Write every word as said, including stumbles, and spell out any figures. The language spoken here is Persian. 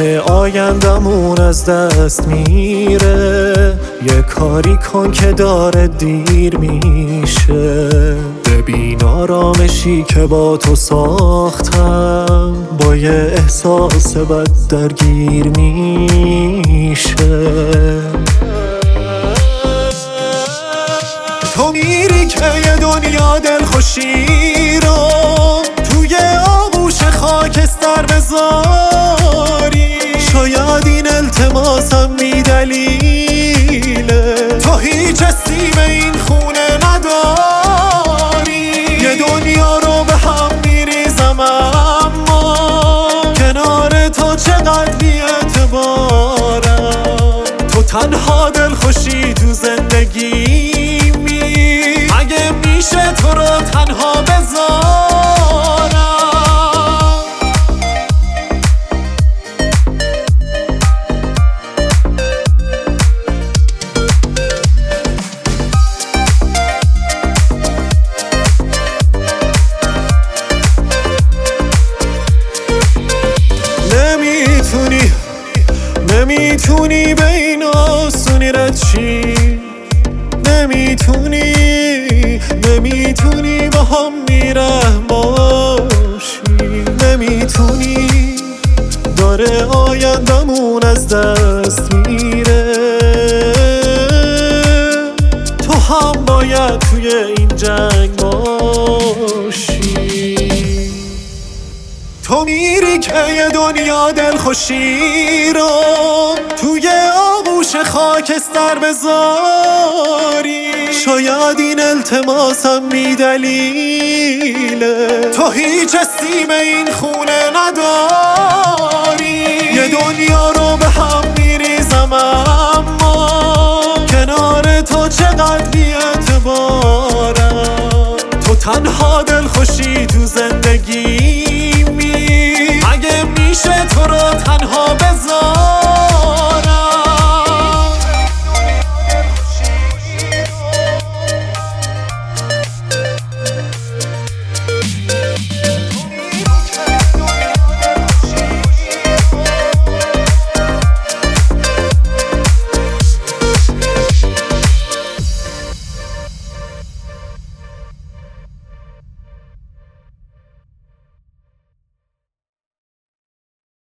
داره آیندمون از دست میره، یه کاری کن که داره دیر میشه. ببین آرامشی که با تو ساختم با یه احساس بد درگیر میشه. تو میری که یه دنیا دلخوشی رو توی آغوش خاکستر بذاری. شاید این التماسم بی دلیله، تو هیچ حسی به این خونه نداری. یه دنیا رو به هم میریزم اما کنار تو چقدر بی اعتبارم. تو تنها دلخوشی تو زندگی، اگه میشه تو رو تنها بذارم. نمیتونی نمیتونی به این آسونی رد چی، نمیتونی نمیتونی با هم میرم باشی. نمیتونی داره آیندمون از دست میره، تو هم باید توی این جنگ باشی. تو میری که یه دنیا دلخوشی رو توی آغوش خاکستر بذاری. شاید این التماسم بی دلیله، تو هیچ حسی به این خونه نداری. یه دنیا رو به هم میریزم اما کنار تو چقدر بی اعتبارم. تو تنها دلخوشی تو زندگی، اگه میشه تو رو تنها